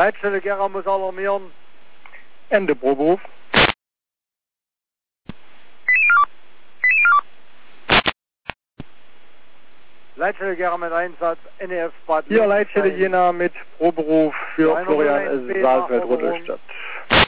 Leitstelle Gera muss alarmieren. Ende Proberuf. Leitstelle Gera mit Einsatz, NEF Bad Hier Leitstelle Jena mit Proberuf für Florian Saalfeld, Rudolstadt.